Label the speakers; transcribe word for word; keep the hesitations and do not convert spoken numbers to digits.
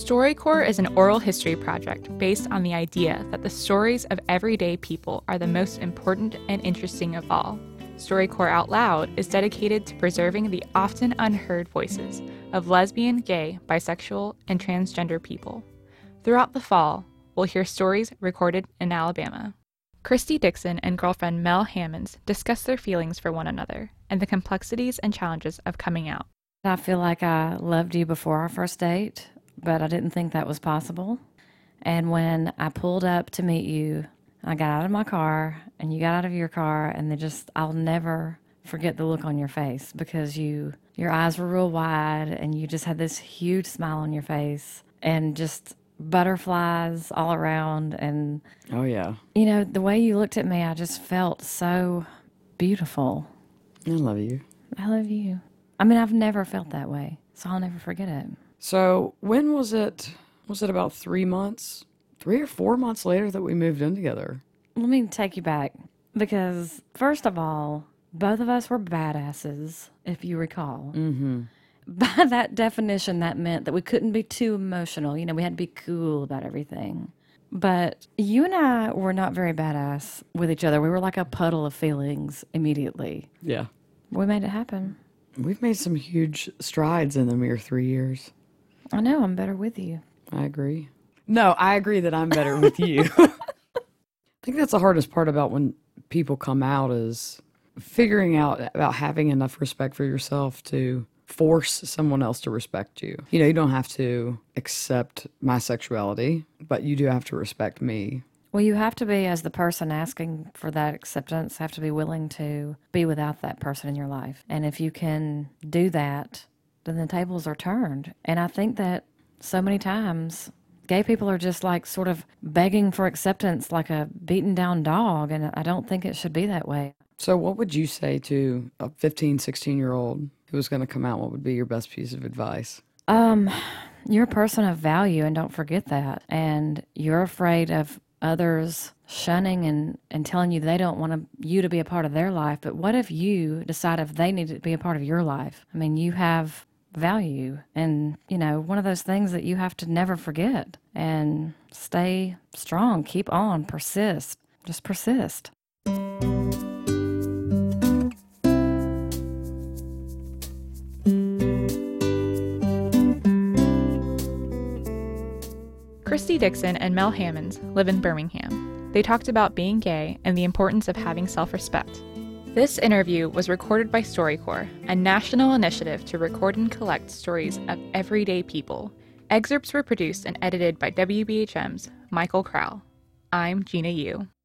Speaker 1: StoryCorps is an oral history project based on the idea that the stories of everyday people are the most important and interesting of all. StoryCorps Out Loud is dedicated to preserving the often unheard voices of lesbian, gay, bisexual, and transgender people. Throughout the fall, we'll hear stories recorded in Alabama. Christy Dixon and girlfriend Mel Hammonds discuss their feelings for one another and the complexities and challenges of coming out.
Speaker 2: I feel like I loved you before our first date, but I didn't think that was possible. And when I pulled up to meet you, I got out of my car and you got out of your car, and they just, I'll never forget the look on your face, because you, your eyes were real wide and you just had this huge smile on your face and just butterflies all around. And
Speaker 3: oh yeah,
Speaker 2: you know, the way you looked at me, I just felt so beautiful.
Speaker 3: I love you.
Speaker 2: I love you. I mean, I've never felt that way, so I'll never forget it.
Speaker 3: So when was it? Was it about three months, three or four months later that we moved in together?
Speaker 2: Let me take you back, because first of all, both of us were badasses, if you recall.
Speaker 3: Mm-hmm.
Speaker 2: By that definition, that meant that we couldn't be too emotional. You know, we had to be cool about everything. But you and I were not very badass with each other. We were like a puddle of feelings immediately.
Speaker 3: Yeah.
Speaker 2: We made it happen.
Speaker 3: We've made some huge strides in the mere three years.
Speaker 2: I know, I'm better with you.
Speaker 3: I agree. No, I agree that I'm better with you. I think that's the hardest part about when people come out, is figuring out about having enough respect for yourself to force someone else to respect you. You know, you don't have to accept my sexuality, but you do have to respect me.
Speaker 2: Well, you have to be, as the person asking for that acceptance, have to be willing to be without that person in your life. And if you can do that, then the tables are turned. And I think that so many times gay people are just like sort of begging for acceptance like a beaten down dog. And I don't think it should be that way.
Speaker 3: So what would you say to a fifteen, sixteen-year-old who was going to come out? What would be your best piece of advice?
Speaker 2: Um, you're a person of value, and don't forget that. And you're afraid of others shunning and, and telling you they don't want to, you to be a part of their life. But what if you decide if they need to be a part of your life? I mean, you have value, and, you know, one of those things that you have to never forget. And stay strong, keep on, persist, just persist.
Speaker 1: Christy Dixon and Mel Hammonds live in Birmingham. They talked about being gay and the importance of having self-respect. This interview was recorded by StoryCorps, a national initiative to record and collect stories of everyday people. Excerpts were produced and edited by W B H M's Michael Crowell. I'm Gina Yu.